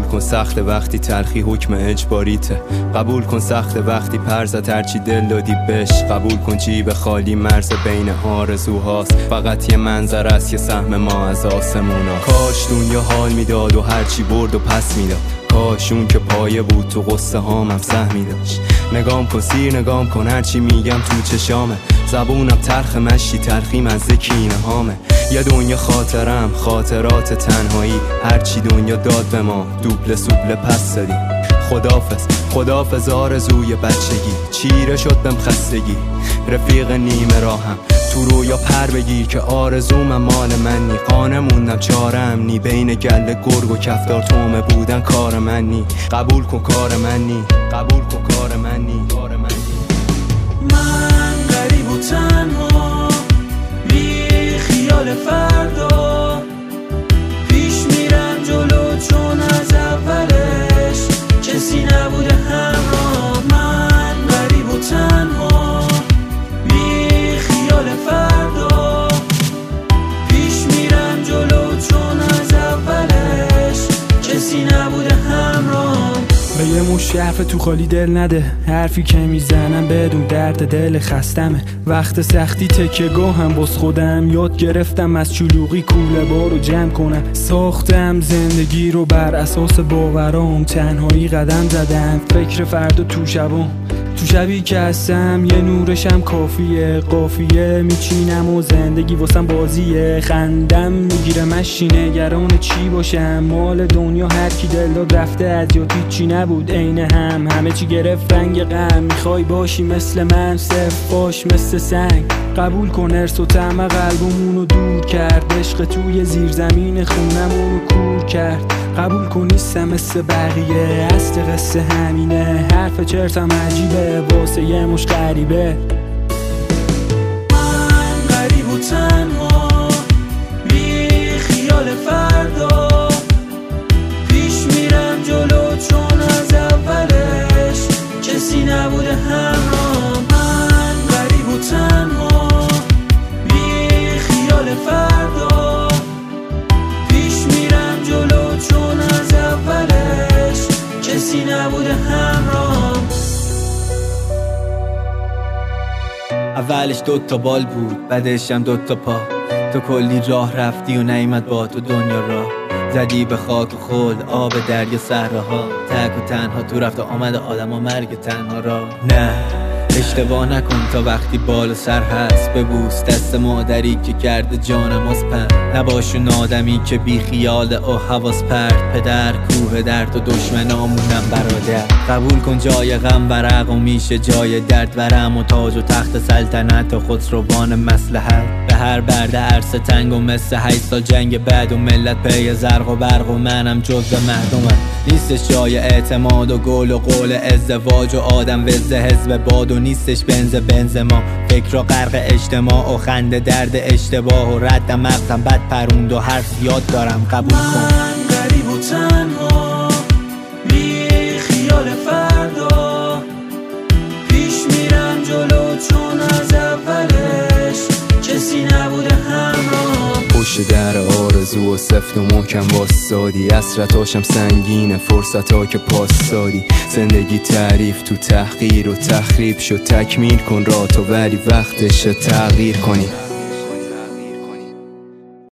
کن سخت وقتی تلخی حکم اجباریته، قبول کن سخت وقتی پرزت هرچی دل دادی بش، قبول کن جیب خالی مرز بین آرزوهاست، فقط یه منظر است یه سهم ما از آسمونا. کاش دنیا حال میداد و هرچی برد و پس میداد، کاش اون که پایه بود تو قصه هامم سهمی داشت. نگام کن سیر نگام کن هرچی میگم تو چشامه، زبونم تلخ مشی تلخیم از کینه هامه. یه دنیا خاطرم خاطرات تنهایی، هرچی دنیا داد به ما دوبله سوبله پس دادی. خدافظ خدافظ آرزوی بچگی، چیره شد بهم خستگی، رفیق نیمه راهم تو رویا پر بگیر که آرزومم مال من نی. قانه موندم چارم نی، بین گله گرگ و کفتار تومه بودن کار من نی. قبول کن کار من نی، قبول کن کار من نی. من غریب و تنها بی خیال فردا، پیش میرم جلو چون از اولش کسی نبوده همراه. من غریب و تنها بی خیال فردا، پیش میرم جلو چون از اولش کسی نبوده همراه. به یه مشت حرف تو خالی دل نده، حرفی که میزنم بدون درد دل خستمه. وقت سختی تکه گاهم باز خودم یاد گرفتم از چلوغی کوله بارو جمع کنم. ساختم زندگی رو بر اساس باورام، تنهایی قدم زدم فکر فردا تو شبام. تو شبی که هستم یه نورشم کافیه، قافیه میچینم و زندگی واسم بازیه. خندم میگیره مشی نگران چی باشم، مال دنیا هر کی دل داد رفته از یاد هیچی نبود عین هم، همه چی گرفت رنگ غم. میخوای باشی مثل من صرف باش مثل سنگ، قبول کن ارث و طمع قلبمونو دور کرد، عشق توی زیر زمین خونمونو کور کرد. قبول کن نیستم مثل بقیه، اصل قصه همینه، حرف چرتم عجیبه واسه یه مش غریبه. من غریب و تنها بی خیال فردا، پیش میرم جلو چون از اولش کسی نبوده همراه. من غریب و تنها بی خیال فردا، پیش میرم جلو چون از اولش کسی نبوده همراه. اولش 2 تا بال بود بعدش هم 2 تا پا، تو کلی راه رفتی و نیامد با تو دنیا را. زدی به خاک و خلد آب دریا صحراها، تک و تنها تو رفت و آمد آدم و مرگ تنها را. نه اشتباه نکن تا وقتی بال سر هست، ببوس دست مادری که کرده جانم از پن. نباشون آدمی که بی خیال و حواس پرد، پدر کوه درد و دشمنامونم برادر. قبول کن جای غم ورق و میشه جای درد، ورم و تاج و تخت سلطنت و خسروان مصلحت. به هر برده عرصه تنگ و مثل 8 سال جنگ بعد و ملت پی زرق و برق و منم جزو مردمم. نیستش جای اعتماد و گل و قول ازدواج و آدم وزه حزب باد و نیستش بنز ما. فکر و غرق اجتماع و خنده درد اشتباه و رد مغزم بد پروند و حرف زیاد دارم. قبول کن من غریب و تنها بی خیال فردا، پیش میرم جلو چون از اولش کسی نبوده همراه. پشت در آرزو و سفت و محکم واسادی، اسرتاشم سنگینه فرصتا که پاس دادی. زندگی تعریف تو تحقیر و تخریب شد، تکمیل کن راه تو ولی وقتش تغییر کنی.